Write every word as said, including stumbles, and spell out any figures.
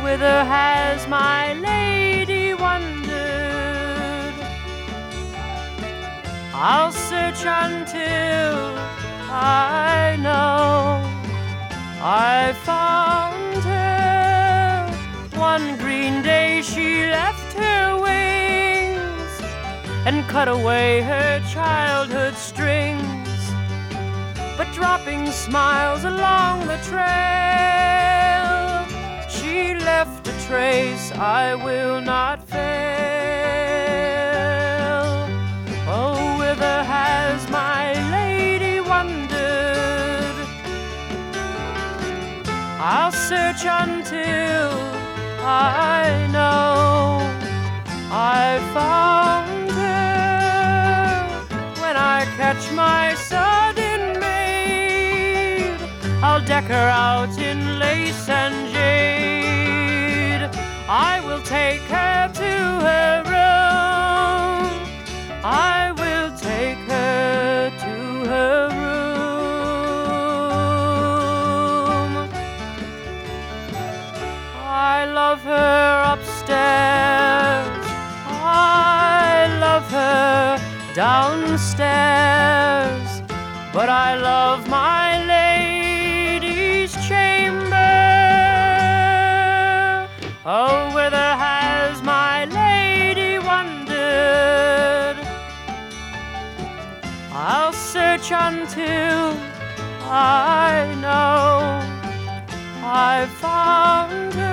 whither has my lady wandered? I'll search until I know I found her. One green day she left her wings and cut away her childhood strings, but dropping smiles along the trail, she left a trace I will not fail. Oh, whither has my lady wandered? I'll search until I know I found her. When I catch my sudden maid, I'll deck her out in lace and jade. I will take her to her room. I will take her to her room. I love her upstairs, I love her downstairs, but I love my lady's chamber. Oh, whither has my lady wandered? I'll search until I know I found her.